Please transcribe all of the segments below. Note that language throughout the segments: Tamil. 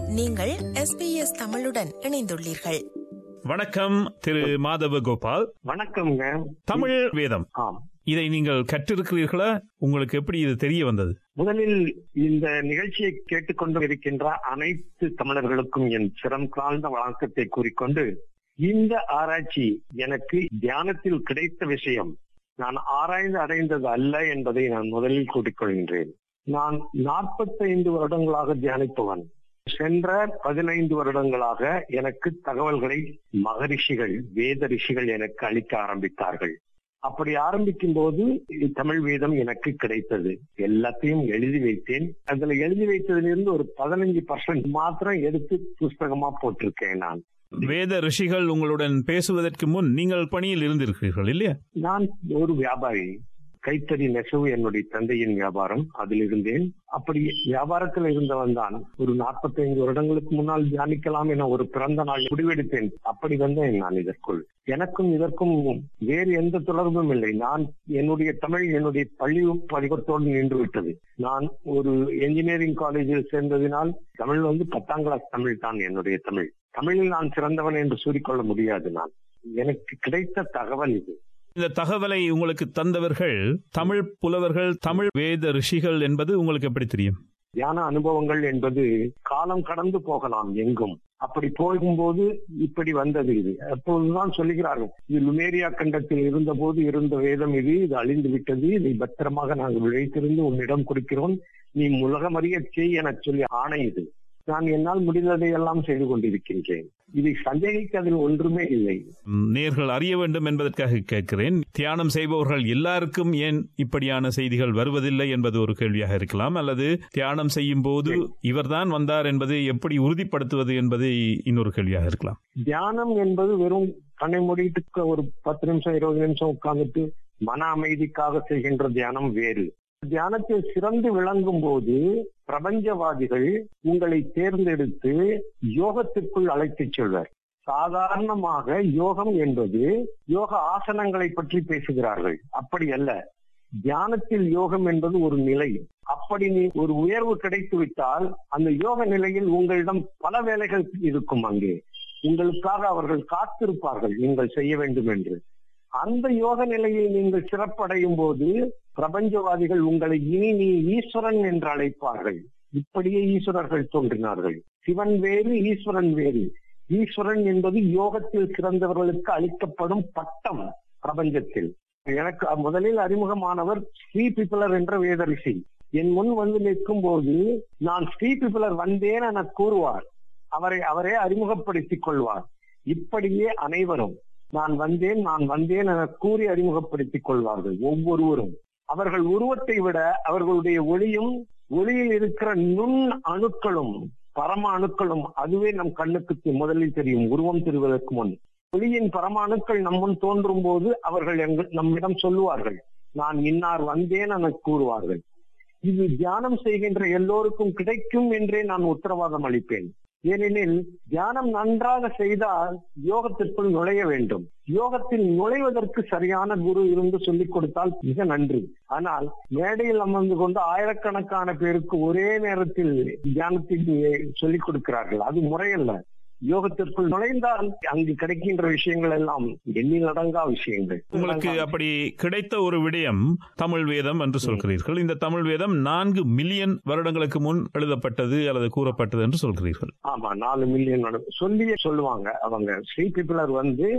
நீங்கள் SBS தமிழுடன் இணைந்துள்ளீர்கள். வணக்கம் திரு மாதவ கோபால். வணக்கம்ங்க. தமிழ் வேதம், இதை நீங்கள் கற்றிருக்கிறீர்களா? உங்களுக்கு எப்படி இது தெரிய வந்தது? முதலில் இந்த நிகழ்ச்சியை கேட்டுக்கொண்டு இருக்கின்ற அனைத்து தமிழர்களுக்கும் என் சிரம் காழ்ந்த வணக்கத்தை கூறிக்கொண்டு, இந்த ஆராய்ச்சி எனக்கு தியானத்தில் கிடைத்த விஷயம் நான் ஆராய்ந்து அடைந்தது அல்ல என்பதை நான் முதலில் கூறிக்கொள்கின்றேன். நான் 45 வருடங்களாக தியானிப்பவன். சென்ற 15 வருடங்களாக எனக்கு தகவல்களை மகரிஷிகள், வேத ரிஷிகள் எனக்கு அளிக்க ஆரம்பித்தார்கள். அப்படி ஆரம்பிக்கும் போது தமிழ் வேதம் எனக்கு கிடைத்தது. எல்லாத்தையும் எழுதி வைத்தேன். அதுல எழுதி வைத்ததிலிருந்து ஒரு 15% மாத்திரம் எடுத்து புஸ்தகமா போட்டிருக்கேன். நான் வேத ரிஷிகள் உங்களுடன் பேசுவதற்கு முன் நீங்கள் பணியில் இருந்திருக்கிறீர்கள் இல்லையா? நான் ஒரு வியாபாரி. கைத்தறி நெசவு என்னுடைய தந்தையின் வியாபாரம், அதில் இருந்தேன். அப்படி வியாபாரத்தில் இருந்தவன் தான். ஒரு 45 வருடங்களுக்கு முன்னால் தியானிக்கலாம் என ஒரு பிறந்த நாள் முடிவெடுத்தேன். அப்படி வந்தேன் நான் இதற்குள். எனக்கும் இதற்கும் வேறு எந்த தொடர்பும் இல்லை. நான் என்னுடைய தமிழ் என்னுடைய பள்ளி படிவத்தோடு நின்று விட்டது. நான் ஒரு என்ஜினியரிங் காலேஜில் சேர்ந்ததினால் தமிழ் 10ஆம் கிளாஸ் தமிழ் தான் என்னுடைய தமிழ். தமிழில் நான் சிறந்தவன் என்று கூறிக்கொள்ள முடியாது. நான் எனக்கு கிடைத்த தகவல் இது. இந்த தகவலை உங்களுக்கு தந்தவர்கள் தமிழ் புலவர்கள், தமிழ் வேத ரிஷிகள் என்பது உங்களுக்கு எப்படி தெரியும்? தியான அனுபவங்கள் என்பது காலம் கடந்து போகலாம் எங்கும். அப்படி போகும்போது இப்படி வந்தது. இது அப்போதுதான் சொல்லுகிறார்கள், இது லுமேரியா கண்டத்தில் இருந்த போது இருந்த வேதம் இது அழிந்து விட்டது, இதை பத்திரமாக நாங்கள் விளைத்திருந்து உன்னிடம் கொடுக்கிறோம், நீ உலகமறிய செய் என சொல்லி ஆணை இது. நான் என்னால் முடிந்ததை எல்லாம் செய்து கொண்டிருக்கின்றேன். இதை சந்தேகிக்க அதில் ஒன்றுமே இல்லை. நேர்கள் அறிய வேண்டும் என்பதற்காக கேட்கிறேன். தியானம் செய்பவர்கள் எல்லாருக்கும் ஏன் இப்படியான செய்திகள் வருவதில்லை என்பது ஒரு கேள்வியாக இருக்கலாம். அல்லது தியானம் செய்யும் போது இவர்தான் வந்தார் என்பதை எப்படி உறுதிப்படுத்துவது என்பது இன்னொரு கேள்வியாக இருக்கலாம். தியானம் என்பது வெறும் கண்ணை மூடிட்டு ஒரு 10 நிமிஷம் 20 நிமிஷம் உட்கார்ந்துட்டு மன அமைதிக்காக செய்கின்ற தியானம் வேறு. தியானத்தில் சிறந்து விளங்கும் போது பிரபஞ்சவாதிகள் உங்களை தேர்ந்தெடுத்து யோகத்திற்குள் அழைத்துச் செல்வர். சாதாரணமாக யோகம் என்பது யோக ஆசனங்களை பற்றி பேசுகிறார்கள். அப்படி அல்ல. தியானத்தில் யோகம் என்பது ஒரு நிலை. அப்படி நீ ஒரு உயர்வு கிடைத்து விட்டால் அந்த யோக நிலையில் உங்களிடம் பல வேலைகள் இருக்கும். அங்கே உங்களுக்காக அவர்கள் காத்திருப்பார்கள் நீங்கள் செய்ய வேண்டும் என்று. அந்த யோக நிலையில் நீங்கள் சிறப்படையும் போது பிரபஞ்சவாதிகள் உங்களை இனி நீ ஈஸ்வரன் என்று அழைப்பார்கள். இப்படியே ஈஸ்வரர்கள் தோன்றினார்கள். சிவன் வேறு, ஈஸ்வரன் வேறு. ஈஸ்வரன் என்பது யோகத்தில் சிறந்தவர்களுக்கு அளிக்கப்படும் பட்டம் பிரபஞ்சத்தில். எனக்கு முதலில் அறிமுகமானவர் ஸ்ரீ பிப்பலர் என்ற வேத ரிஷி. என் முன் வந்து நிற்கும் போது நான் ஸ்ரீ பிப்பலர் வந்தேன் என கூறுவார். அவரே அறிமுகப்படுத்திக் கொள்வார். இப்படியே அனைவரும் நான் வந்தேன் என கூறி அறிமுகப்படுத்திக் கொள்வார்கள். ஒவ்வொருவரும் அவர்கள் உருவத்தை விட அவர்களுடைய ஒளியில் இருக்கிற நுண் அணுக்களும் பரம அணுக்களும் அதுவே நம் கண்ணுக்கு முதலில் தெரியும். உருவம் தெரிவதற்கு முன் ஒளியின் பரம அணுக்கள் நம் முன் தோன்றும் போது அவர்கள் நம்மிடம் சொல்லுவார்கள், நான் இன்னார் வந்தேன் என கூறுவார்கள். இது தியானம் செய்கின்ற எல்லோருக்கும் கிடைக்கும் என்றே நான் உத்தரவாதம் அளிப்பேன். ஏனெனில் தியானம் நன்றாக செய்தால் யோகத்திற்குள் நுழைய வேண்டும். யோகத்தில் நுழைவதற்கு சரியான குரு இருந்து சொல்லிக் கொடுத்தால் மிக நன்று. ஆனால் மேடையில் அமர்ந்து கொண்டு ஆயிரக்கணக்கான பேருக்கு ஒரே நேரத்தில் தியானத்தில் சொல்லிக் கொடுக்கிறார்கள். அது முறையல்ல. யோகத்திற்குள் நுழைந்தால் அங்கு கிடைக்கின்ற விஷயங்கள் எல்லாம் எண்ணில் அடங்கா விஷயங்கள். உங்களுக்கு அப்படி கிடைத்த ஒரு விடயம் தமிழ் வேதம் என்று சொல்கிறீர்கள். இந்த தமிழ் வேதம் 4 மில்லியன் வருடங்களுக்கு முன் எழுதப்பட்டது அல்லது கூறப்பட்டது என்று சொல்கிறீர்கள். ஆமா, 4 மில்லியன் சொல்லுவாங்க. அவங்க ஸ்ரீ பிப்பலர்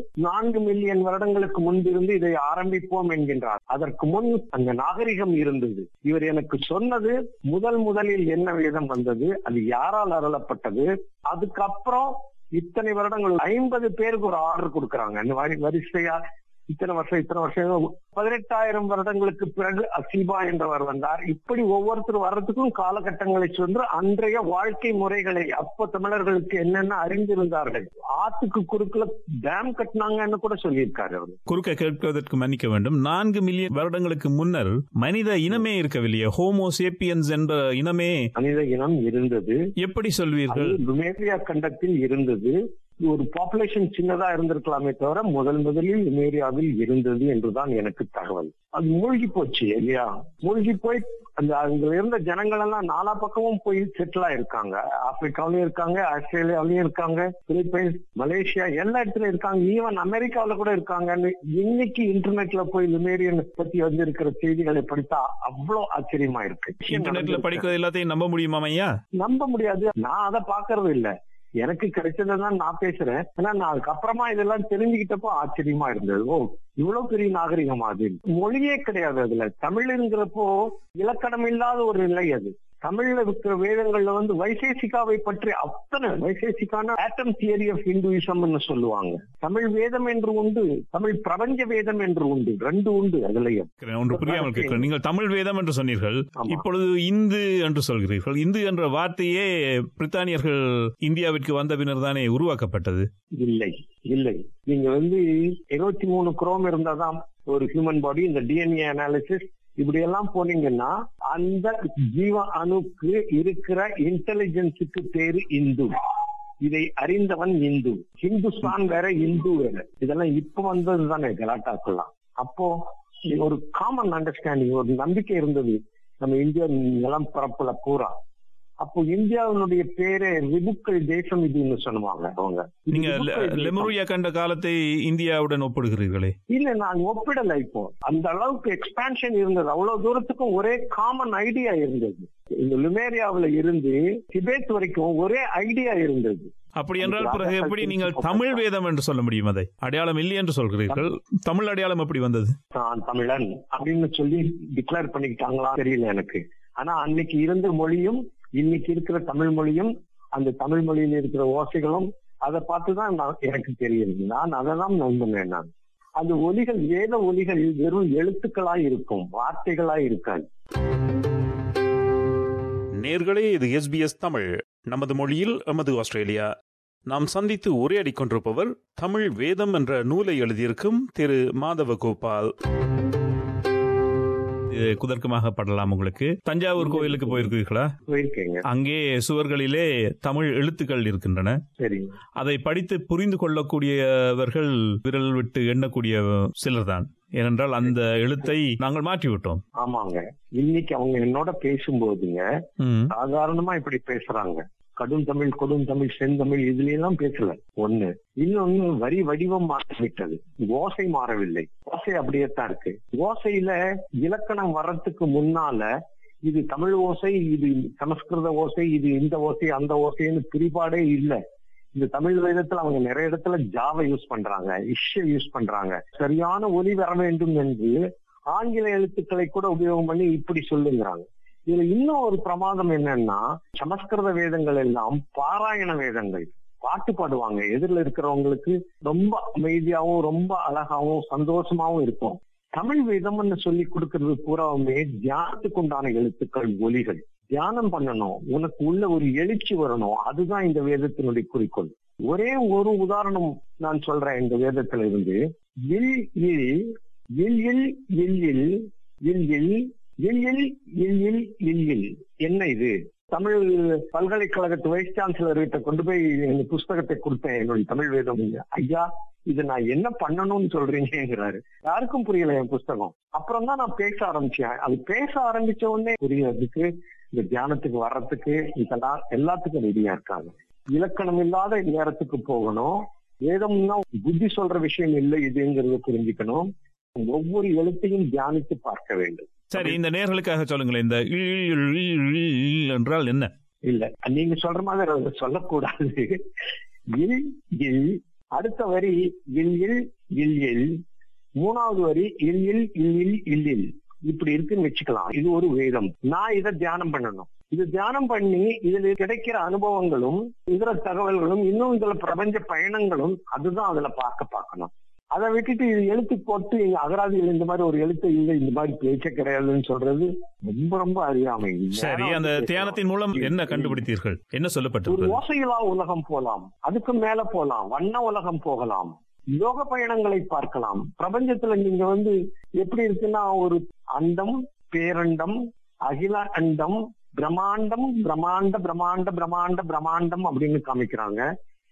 4 மில்லியன் வருடங்களுக்கு முன்பிருந்து இதை ஆரம்பிப்போம் என்கின்றார். அதற்கு முன் அந்த நாகரிகம் இருந்தது. இவர் எனக்கு சொன்னது முதலில் என்ன வேதம் வந்தது, அது யாரால் அருளப்பட்டது, அதுக்கப்புறம் இத்தனை வருடங்கள் 50 பேருக்கு ஒரு ஆர்டர் கொடுக்கறாங்க. வரிசையா இத்தனை வருஷம் 18,000 வருடங்களுக்கு பிறகு அசீபா என்றவர் வந்தார். இப்படி ஒவ்வொருத்தரும் வர்றதுக்கும் காலகட்டங்களை சென்று அன்றைய வாழ்க்கை முறைகளை அப்ப தமிழர்களுக்கு என்னென்ன அறிந்திருந்தார்கள். ஆத்துக்கு குறுக்குல டேம் கட்டினாங்கன்னு கூட சொல்லியிருக்காரு அவர். குறுக்க கேட்பதற்கு மன்னிக்க வேண்டும். 4 மில்லியன் வருடங்களுக்கு முன்னர் மனித இனமே இருக்கவில்லையே? ஹோமோ சேப்பியன்ஸ் என்ற இனமே மனித இனம் இருந்தது. எப்படி சொல்வீர்கள்? லுமேரியா கண்டத்தில் இருந்தது. ஒரு பாப்புலேஷன் சின்னதா இருந்திருக்கலாமே தவிர முதலில் லுமேரியாவில் இருந்தது என்றுதான் எனக்கு தகவல். அது மூழ்கி போச்சு இல்லையா? மூழ்கி போய் அங்க இருந்த ஜனங்கள் எல்லாம் நாலா பக்கமும் போய் செட்டில் ஆயிருக்காங்க. ஆப்பிரிக்காவிலயும் இருக்காங்க, ஆஸ்திரேலியாவிலயும் இருக்காங்க, பிலிப்பைன்ஸ், மலேசியா, எல்லா இடத்துலயும் இருக்காங்க, ஈவன் அமெரிக்காவில கூட இருக்காங்க. இன்னைக்கு இன்டர்நெட்ல போய் லுமேரியன் பத்தி வந்து இருக்கிற செய்திகளை படித்தா அவ்வளவு ஆச்சரியமா இருக்கு. இன்டர்நெட்ல படிக்கிறது எல்லாத்தையும் நம்ப முடியுமா ஐயா? நம்ப முடியாது. நான் அதை பாக்குறது இல்ல, எனக்கு கிடைச்சதான் நான் பேசுறேன். ஆனா நான் அதுக்கப்புறமா இதெல்லாம் தெரிஞ்சுக்கிட்டப்போ ஆச்சரியமா இருந்தது. ஓ, இவ்வளவு பெரிய நாகரிகமா அது. மொழியே கிடையாது அதுல. தமிழ்ங்கிறப்போ இலக்கணம் இல்லாத ஒரு நிலை அது. தமிழ்ல இருக்கிற வேதங்கள்ல வந்து வைசேசிகாவை பற்றி அத்தனை வைசேசிக்கான ஆட்டம் தியரி ஆஃப் ஹிந்துயிசம்னு சொல்லுவாங்க. தமிழ் வேதம் என்று உண்டு, தமிழ் பிரபஞ்ச வேதம் என்று உண்டு, ரெண்டு உண்டு. அதுலயும் ஒன்று புரியாமல் கேட்கிறேன். நீங்கள் தமிழ் வேதம் என்று சொன்னீர்கள், இப்பொழுது இந்து என்று சொல்கிறீர்கள். இந்து என்ற வார்த்தையே பிரித்தானியர்கள் இந்தியாவிற்கு வந்த பின்னர் தானே உருவாக்கப்பட்டது. இல்லை இல்லை, நீங்க வந்து 23 குரோம் இருந்தாதான் ஒரு ஹியூமன் பாடி. இந்த டிஎன்ஏ அனாலிசிஸ் இப்படி எல்லாம் போனீங்கன்னா அந்த ஜீவ அணுக்கு இருக்கிற இன்டெலிஜென்ஸுக்கு பேரு இந்து. இதை அறிந்தவன் இந்து. ஹிந்துஸ்தான் வேற, இந்து வேற. இதெல்லாம் இப்ப வந்தது தானே கலாட்டாக்கெல்லாம். அப்போ ஒரு காமன் அண்டர்ஸ்டாண்டிங், ஒரு நம்பிக்கை இருந்தது நம்ம இந்தியா நிலம் பரப்புல பூரா. அப்போ இந்தியாவினுடைய பேரே ரிபுக்கள் தேசம் இதுன்னு சொல்லுவாங்க அவங்க. நீங்க லெமுரியா கண்ட காலத்தை இந்தியாவுடன் ஒப்பிடுகிறீர்களே? இல்ல, நான் ஒப்பிடல. இப்போ அந்த அளவுக்கு எக்ஸ்பான்ஷன் இருந்தது. அவ்வளவு தூரத்துக்கும் ஒரே காமன் ஐடியா இருந்தது. இந்த லுமேரியாவில இருந்து திபெத் வரைக்கும் ஒரே ஐடியா இருந்தது. அப்படி என்றால் பிறகு எப்படி நீங்கள் தமிழ் வேதம் என்று சொல்ல முடியும்? அதை அடையாளம் இல்லை என்று சொல்கிறீர்கள். தமிழ் அடையாளம் எப்படி வந்தது? நான் தமிழன் அப்படின்னு சொல்லி டிக்ளேர் பண்ணிக்கிட்டாங்களா தெரியல எனக்கு. ஆனா அன்னைக்கு இருந்த மொழியும் இன்னைக்கு இருக்கிற தமிழ் மொழியும், அந்த தமிழ் மொழியில இருக்கிற ஓசைகளும் அதை பார்த்துதான் எனக்கு தெரியுது. நான் அதை தான் நம்புனேன். நான் அந்த ஒலிகள், வேத ஒலிகள் வெறும் எழுத்துக்களாய் இருக்கும், வார்த்தைகளாய் இருக்காது. நேர்களே, இது SBS தமிழ், நமது மொழியில் எமது ஆஸ்திரேலியா. நாம் சந்தித்து உரையாடி கொண்டிருப்பவர் தமிழ் வேதம் என்ற நூலை எழுதியிருக்கும் திரு மாதவ கோபால். குதர்க்கமாக படலாம். உங்களுக்கு தஞ்சாவூர் கோயிலுக்கு போயிருக்கீர்களா? போயிருக்கீங்க. அங்கே சுவர்களிலே தமிழ் எழுத்துக்கள் இருக்கின்றன. சரி. அதை படித்து புரிந்து கொள்ளக்கூடியவர்கள் விரல் விட்டு எண்ணக்கூடிய சிலர் தான். ஏனென்றால் அந்த எழுத்தை நாங்கள் மாற்றிவிட்டோம். ஆமாங்க. இன்னைக்கு அவங்க என்னோட பேசும்போதுங்க சாதாரணமா இப்படி பேசுறாங்க. கடும் தமிழ், கொடும் தமிழ், செந்தமிழ் இதுல எல்லாம் பேசல. ஒண்ணு. இன்னொன்னு, வரி வடிவம் மாறிவிட்டது, ஓசை மாறவில்லை. ஓசை அப்படியே தான் இருக்கு. ஓசையில இலக்கணம் வர்றதுக்கு முன்னால இது தமிழ் ஓசை, இது சமஸ்கிருத ஓசை, இது இந்த ஓசை அந்த ஓசைன்னு பிரிபாடே இல்லை. இந்த தமிழ் வேதத்துல அவங்க நிறைய இடத்துல ஜாவை யூஸ் பண்றாங்க, யூஸ் பண்றாங்க. சரியான ஒலி வர வேண்டும் என்று ஆங்கில எழுத்துக்களை கூட உபயோகம் பண்ணி இப்படி சொல்லுங்கிறாங்க. இதுல இன்னும் ஒரு பிரமாதம் என்னன்னா, சமஸ்கிருத வேதங்கள் எல்லாம் பாராயண வேதங்கள். பாட்டு பாடுவாங்க. எதிரில் இருக்கிறவங்களுக்கு ரொம்ப அமைதியாவும் ரொம்ப அழகாவும் சந்தோஷமாவும் இருக்கும். தமிழ் வேதம்னு சொல்லி கொடுக்கறது பூராவுமே தியானத்துக்கு உண்டான எழுத்துக்கள், ஒலிகள். தியானம் பண்ணணும், உனக்கு உள்ள ஒரு எழுச்சி வரணும். அதுதான் இந்த வேதத்தினுடைய குறிக்கோள். ஒரே ஒரு உதாரணம் நான் சொல்றேன். இந்த வேதத்துல இருந்து என்ன இது? தமிழ் பல்கலைக்கழகத்து வைஸ் சான்சலர் கிட்ட கொண்டு போய் இந்த புஸ்தகத்தை கொடுத்தேன், என்னுடைய தமிழ் வேதம். ஐயா, இது நான் என்ன பண்ணணும்னு சொல்றீங்கிறாரு. யாருக்கும் புரியல என் புஸ்தகம். அப்புறம் தான் நான் பேச ஆரம்பிச்சேன். அது பேச ஆரம்பிச்ச உடனே புரியறதுக்கு, இந்த தியானத்துக்கு வர்றதுக்கு இதெல்லாம் எல்லாத்துக்கும் ரெடியா இருக்காங்க. இலக்கணம் இல்லாத நேரத்துக்கு போகணும். வேதம்னா புத்தி சொல்ற விஷயம் இல்லை இதுங்கிறத புரிஞ்சுக்கணும். ஒவ்வொரு எழுத்தையும் தியானித்து பார்க்க வேண்டும். சரி, இந்த நேர்களுக்காக சொல்லுங்களேன், இந்த என்றால் என்ன? இல்ல, நீங்க சொல்ற மாதிரி சொல்லக்கூடாது. அடுத்த வரி இல், மூணாவது வரி இல் இப்படி இருக்குன்னு வச்சுக்கலாம். இது ஒரு வேதம். நான் இதை தியானம் பண்ணணும். இது தியானம் பண்ணி இதுல கிடைக்கிற அனுபவங்களும் இதர தகவல்களும் இன்னும் இதுல பிரபஞ்ச பயணங்களும் அதுதான் அதுல பார்க்கணும். அதை விட்டுட்டு இது எழுத்து போட்டு அகராதிகள் இந்த மாதிரி ஒரு எழுத்து இல்லை, இந்த மாதிரி பேச்ச கிடையாதுன்னு சொல்றது ரொம்ப ரொம்ப அறியாமை. சரி, அந்த தியானத்தின் மூலம் என்ன கண்டுபிடித்தீர்கள்? என்ன சொல்லப்பட்டது? ஒரு ஓசையிலா உலகம் போலாம், அதுக்கு மேல போலாம், வண்ண உலகம் போகலாம், யோக பயணங்களை பார்க்கலாம். பிரபஞ்சத்துல நீங்க வந்து எப்படி இருக்குன்னா, ஒரு அண்டம், பேரண்டம், அகில அண்டம், பிரம்மாண்டம், பிரம்மாண்ட பிரம்மாண்ட பிரம்மாண்ட பிரம்மாண்டம் அப்படின்னு காமிக்கிறாங்க.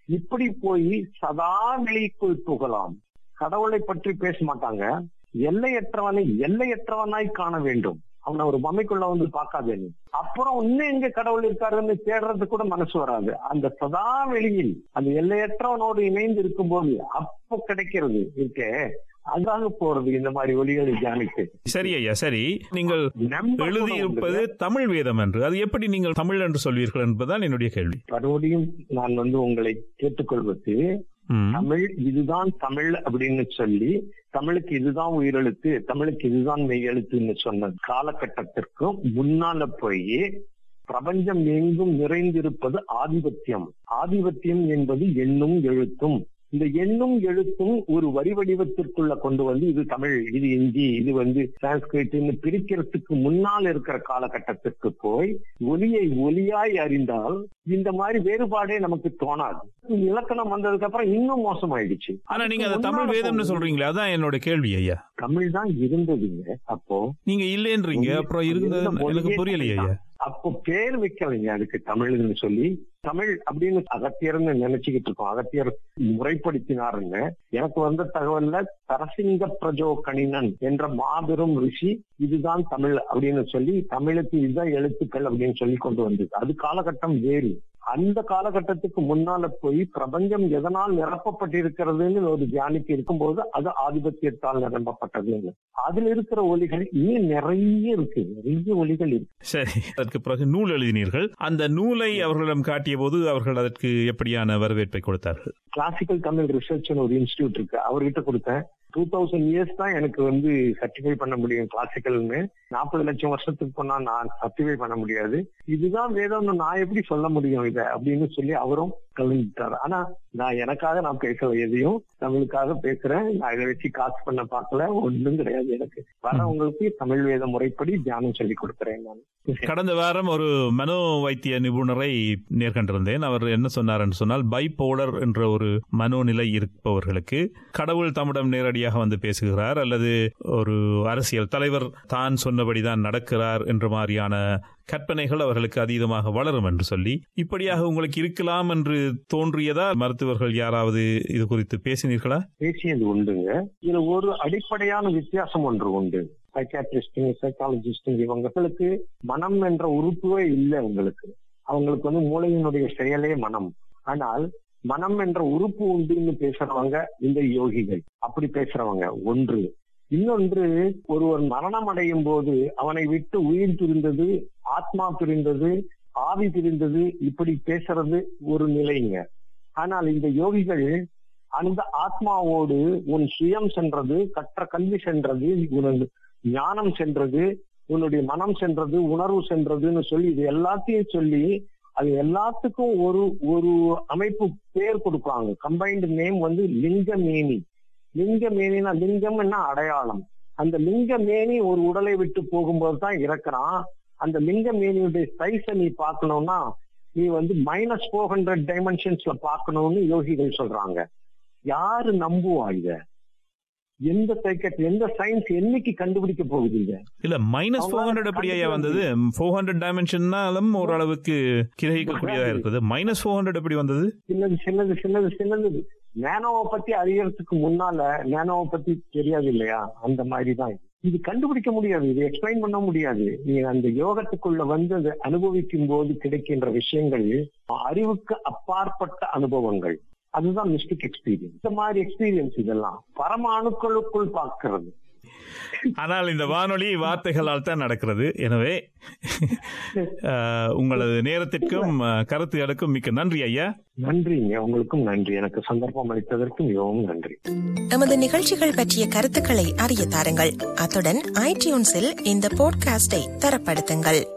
இப்படி போய் சதா வெளிக்குள் புகலாம். கடவுளை பற்றி பேச மாட்டாங்க. எல்லையற்றவனை எல்லையற்றவனாய் காண வேண்டும். அவனை ஒரு பொம்மைக்குள்ள வந்து பார்க்காதே. அப்புறம் இன்னும் எங்க கடவுள் இருக்காருன்னு தேடுறது கூட மனசு வராது. அந்த சதா வெளியில் அந்த எல்லையற்றவனோடு இணைந்து இருக்கும் போது அப்ப கிடைக்கிறது இருக்கே, அதாக போறது இந்த மாதிரி ஒலிகளை தியானித்து. சரி ஐயா, சரி. நீங்கள் எழுதியிருப்பது தமிழ் வேதம் என்று, அது எப்படி நீங்கள் தமிழ் என்று சொல்வீர்கள் என்பதுதான் என்னுடைய கேள்வி. மறுபடியும் நான் உங்களை கேட்டுக்கொள்வது, தமிழ் இதுதான் தமிழ் அப்படின்னு சொல்லி தமிழுக்கு இதுதான் உயிரெழுத்து, தமிழுக்கு இதுதான் மெய்யெழுத்துன்னு சொன்ன காலகட்டத்திற்கு முன்னால போய் பிரபஞ்சம் எங்கும் நிறைந்திருப்பது ஆதிபத்தியம். ஆதிபத்தியம் என்பது எண்ணும் எழுத்தும். இந்த எண்ணும் எழுத்தும் ஒரு வரி வடிவத்திற்குள்ள கொண்டு வந்து இது தமிழ், இது இந்தி, இது சான்ஸ்கிரிட்னு பிரிக்கிறதுக்கு முன்னால் இருக்கிற காலகட்டத்திற்கு போய் ஒலியை ஒலியாய் அறிந்தால் இந்த மாதிரி வேறுபாடே நமக்கு தோணாது. இலக்கணம் வந்ததுக்கு அப்புறம் இன்னும் மோசமாயிடுச்சு. ஆனா நீங்க அதை தமிழ் வேதம்னு சொல்றீங்களா? அதான் என்னோட கேள்வி ஐயா. தமிழ் தான் இருந்ததுங்க. அப்போ நீங்க இல்லைன்றீங்க, அப்புறம் இருந்தது எனக்கு புரியலையா ஐயா. அப்போ பேர் வைக்கலைங்க அதுக்கு தமிழ்னு சொல்லி. தமிழ் அப்படின்னு அகத்தியர்னு நினைச்சுக்கிட்டு இருக்கோம். அகத்தியர் முறைப்படுத்தினாருங்க. எனக்கு வந்த தகவல்ல தரசிங்க பிரஜோ கணினன் என்ற மாபெரும் ரிஷி இதுதான் தமிழ் அப்படின்னு சொல்லி தமிழுக்கு இதுதான் எழுத்துக்கள் அப்படின்னு சொல்லி கொண்டு வந்தது. அது காலகட்டம் வேறு. அந்த காலகட்டத்துக்கு முன்னால போய் பிரபஞ்சம் எதனால் நிரப்பப்பட்டிருக்கிறதுன்னு ஒரு தியானிக்கு இருக்கும்போது அது ஆதிபத்தியத்தால் நிரப்பப்பட்டது. அதுல இருக்கிற ஒலிகள் இன்னும் நிறைய இருக்கு, நிறைய ஒலிகள் இருக்கு. சரி, அதற்கு பிறகு நூல் எழுதினீர்கள். அந்த நூலை அவர்களிடம் காட்டிய போது அவர்கள் அதற்கு எப்படியான வரவேற்பை கொடுத்தார்கள்? கிளாசிக்கல் தமிழ் ரிசர்ச் ஒரு இன்ஸ்டிடியூட் இருக்கு, அவர்கிட்ட கொடுத்தேன். 2000 இயர்ஸ் தான் எனக்கு சர்டிஃபை பண்ண முடியும் கிளாசிக்கல்னு. 40 லட்சம் வருஷத்துக்கு போனா நான் சர்டிஃபை பண்ண முடியாது. இதுதான் வேதம்னு நான் எப்படி சொல்ல முடியும் இத அப்படின்னு சொல்லி அவரும் கலந்துட்டாரு. ஆனா நான் பேசல, எதையும் தமிழுக்காக பேசுறேன். நான் இதை வச்சு காசு பண்ண பார்க்கல, ஒன்றும் கிடையாது. எனக்கு வரவங்களுக்கு தமிழ் வேத முறைப்படி தியானம் சொல்லி கொடுக்குறேன். நான் கடந்த வாரம் ஒரு மனோ வைத்திய நிபுணரை நேர்கண்டிருந்தேன். அவர் என்ன சொன்னார் சொன்னால், பைபோலர் என்ற ஒரு மனோநிலை இருப்பவர்களுக்கு கடவுள் தம்மிடம் நேரடியாக வந்து பேசுகிறார், அல்லது ஒரு அரசியல் தலைவர் தான் சொன்னபடிதான் நடக்கிறார் என்ற மாதிரியான கற்பனைகள் அவர்களுக்கு அதீதமாக வளரும் என்று சொல்லி, இப்படியாக உங்களுக்கு இருக்கலாம் என்று தோன்றியதா? மருத்துவர்கள் யாராவது இது குறித்து பேசினீர்களா? பேசியது உண்டுங்க. இதுல ஒரு அடிப்படையான வித்தியாசம் ஒன்று உண்டு. சைக்காட்ரிஸ்ட், சைக்காலஜிஸ்ட் இவங்களுக்கு மனம் என்ற உறுப்புவே இல்லை. அவங்களுக்கு மூளையினுடைய செயலே மனம். ஆனால் மனம் என்ற உறுப்பு உண்டுன்னு பேசுறவங்க இந்த யோகிகள். அப்படி பேசுறவங்க ஒன்று. இன்னொன்று, ஒருவர் மரணம் அடையும் போது அவனை விட்டு உயிர் பிரிந்தது, ஆத்மா பிரிந்தது, ஆவி பிரிந்தது, இப்படி பேசுறது ஒரு நிலைங்க. ஆனால் இந்த யோகிகள் அந்த ஆத்மாவோடு உன் சுயம் சென்றது, கற்ற கல்வி சென்றது, உனது ஞானம் சென்றது, உன்னுடைய மனம் சென்றது, உணர்வு சென்றதுன்னு சொல்லி இது எல்லாத்தையும் சொல்லி அது எல்லாத்துக்கும் ஒரு அமைப்பு பேர் கொடுப்பாங்க. Combined name லிங்கமேனி. லிங்கமேனினா லிங்கம்னா அடையாளம். அந்த லிங்கமேனி ஒரு உடலை விட்டு போகும்போது தான் இறக்குறான். அந்த லிங்கமேனியுடைய சைஸை நீ பார்க்கணும்னா நீ -400 டைமென்ஷன்ஸ்ல பார்க்கணும்னு யோகிகள் சொல்றாங்க. யாரு நம்புவா இத? எந்த சைக்காட்ரி, எந்த சயின்ஸ் என்னைக்கு கண்டுபிடிக்க போகுது? இல்ல -400 எப்படியா வந்தது? 400 டைமென்ஷன்னாலும் ஓரளவுக்கு கிரகிக்கக்கூடியதா இருக்குது. -400 எப்படி வந்தது? சின்னது நேனோவை பத்தி அறியறதுக்கு முன்னால நேனோவை பத்தி தெரியாது இல்லையா? அந்த மாதிரிதான் இது கண்டுபிடிக்க முடியாது, இது எக்ஸ்பிளைன் பண்ண முடியாது. நீ அந்த யோகத்துக்குள்ள அதை அனுபவிக்கும் போது கிடைக்கின்ற விஷயங்கள் அறிவுக்கு அப்பாற்பட்ட அனுபவங்கள். அதுதான் மிஸ்டிக் எக்ஸ்பீரியன்ஸ். இந்த மாதிரி எக்ஸ்பீரியன்ஸ் இதெல்லாம் பரம அணுக்களுக்குள் பார்க்கிறது. ஆனால் இந்த வானொலி வார்த்தைகளால் தான் நடக்கிறது. எனவே உங்களது நேரத்திற்கும் கருத்துகளுக்கும் மிக்க நன்றி ஐயா. நன்றிங்க, உங்களுக்கும் நன்றி. எனக்கு சந்தர்ப்பம் அளித்ததற்கு மிகவும் நன்றி. நமது நிகழ்ச்சிகள் பற்றிய கருத்துக்களை அறிய தாருங்கள். அத்துடன் iTunesஇல் இந்த பாட்காஸ்டை தரப்படுத்துங்கள்.